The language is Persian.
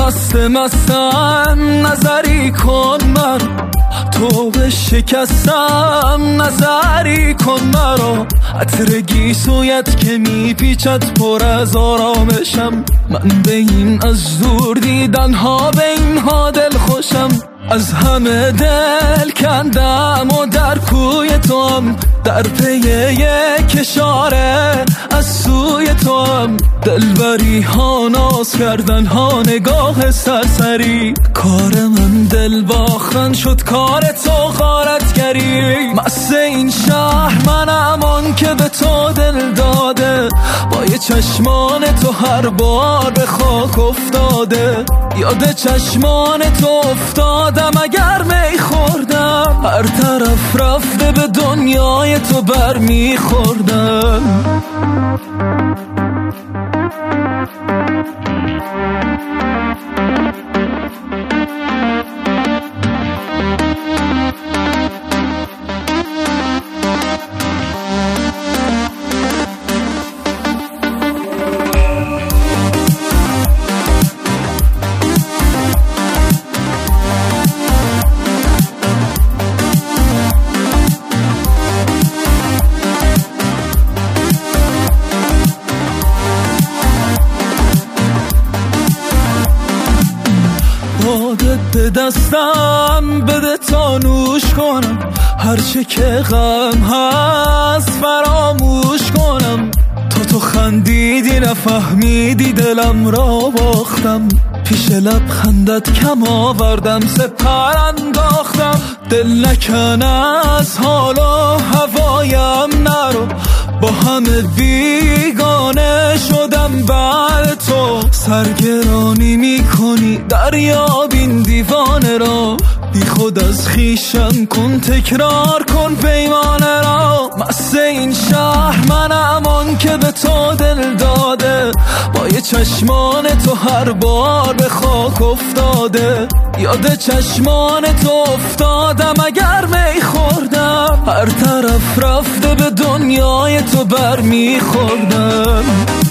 مستم نظری کن من تو به شکستم نظری کن مرا عطر گیسویت که میپیچد پر از آرامشم من به این از دور دیدن ها به این ها دل خوشم از همه دل کندم و در کوی تو هم در پی یک اشاره از سوی تو هم دلبری ها ناز کردن ها نگاه سرسری کار من دل باختن شد کار تو غارتگری مست این شهر منم آن که به تو دل داده با یه چشمان تو هر بار به خاک افتاده یاد چشمان تو افتادم اگر می خوردم هر طرف رفته به دنیای تو بر می خوردم به دستم بده تا نوش کنم هرچه که غم هست فراموش کنم تو خندیدی نفهمیدی دلم را باختم پیش لبخندت کم آوردم سپر انداختم دل نکن از حال و هوایم نرو با همه بیگانه شدم بعد تو سرگرانی میکنی دریا بین دیوانه را بی خود از خیشم کن تکرار کن پیمانه را مست این شهر منم آن که به تو دل داده با یه چشمان تو هر بار به خاک افتاده یاد چشمان تو افتادم اگر می خوردم هر طرف رفته به دنیای تو بر می خوردم